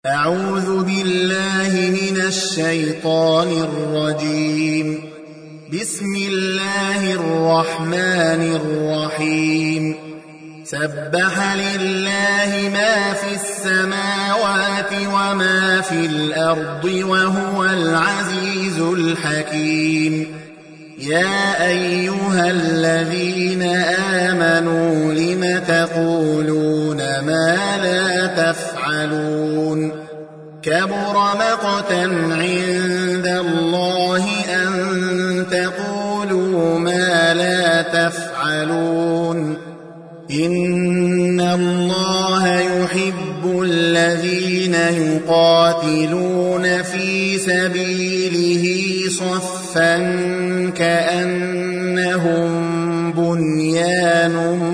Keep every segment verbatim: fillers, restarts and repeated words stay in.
أعوذ بالله من الشيطان الرجيم. بسم الله الرحمن الرحيم. سبح لله ما في السماوات وما في الأرض وهو العزيز الحكيم. يا أيها الذين آمنوا لم تقولون ما لا تفعلون؟ كبر مقتا عند الله أن تقولوا ما لا تفعلون. إن الله يحب الذين يقاتلون في سبيله صفا كأنهم بنيان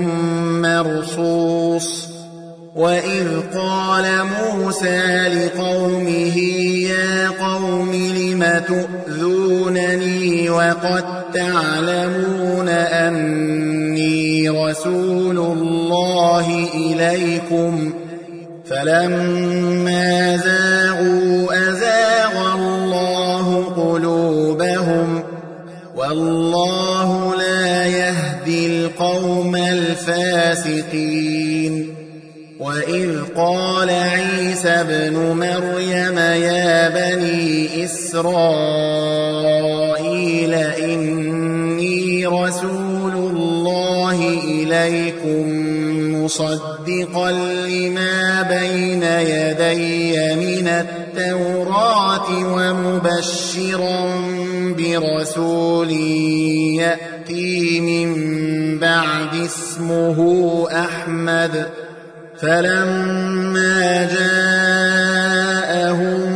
مرصوص. وإذ قال موسى لقومه يا قوم لم تؤذونني وقد تعلمون أني رسول الله إليكم؟ فلما زاغوا أزاغ الله قلوبهم والله لا يهدي القوم الفاسقين. وإذ قال عيسى ابن مريم يا بني إسرائيل إني رسول الله إليكم مصدقا لما بين يدي من التوراة ومبشرا برسول يأتي من بعد اسمه أحمد. فلما جاءهم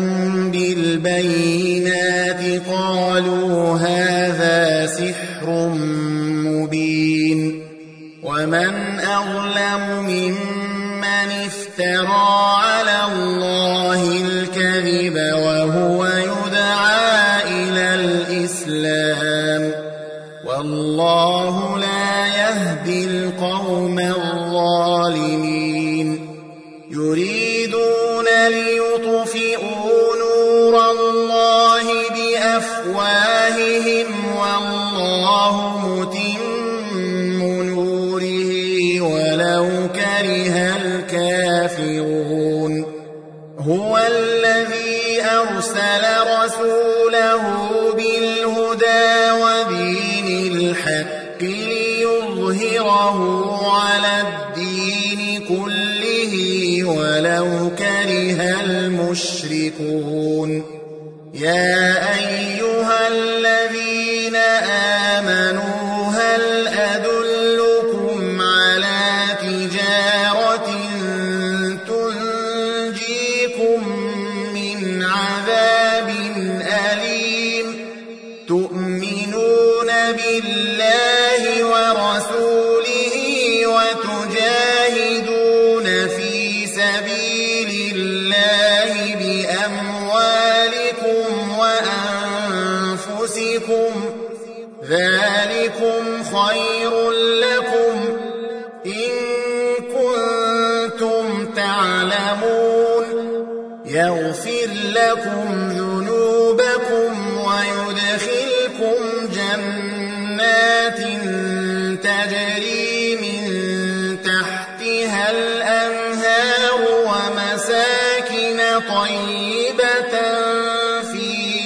بالبينات قالوا هذا سحر مبين. ومن أظلم ممن افترى على الله الكذب وهو يدعى إلى الإسلام والله لا يهدي القوم الظالمين. يريدون ليطفئوا نور الله بأفواههم والله متم نوره ولو كره الكافرون. هو الذي أرسل رسوله بالهدى ودين الحق ليظهره على الدين كله ولو كره المشركون. يا أيها الذين آمنوا هل أدلكم على تجارة تنجيكم من عذاب أليم؟ تؤمنون بالله ورسوله وتجاهدون في سبيل الله بأموالكم وأنفسكم ذلكم خير لكم إن كنتم تعلمون. يغفر لكم ذنوبكم ويدخلكم جنات تجري من تحتها الأنهار ومساكن طيبة في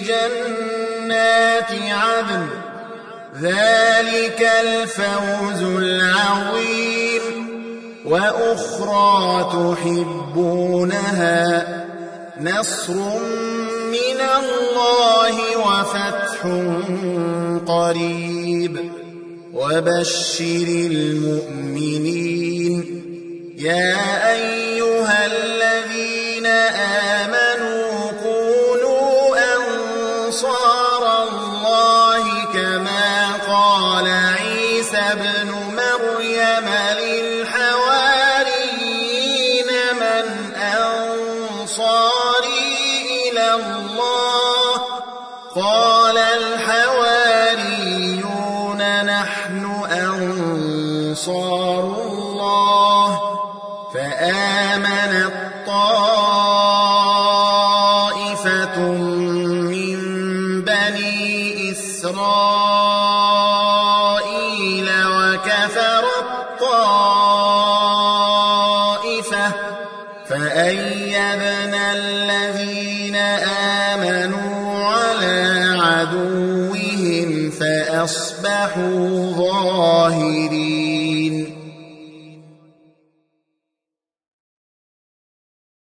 جنات عدن ذلك الفوز العظيم. وأخرى تحبونها نصر من الله وفتح قريب وبشر المؤمنين. يا أيها الذين آمنوا كونوا أنصار الله كما قال عيسى ابن مريم للحواريين من أنصاري إلى الله؟ قال الحواريون نحن أنصار الله. فآمنت طائفة فأيدنا الذين آمنوا على عدوهم فأصبحوا ظاهرين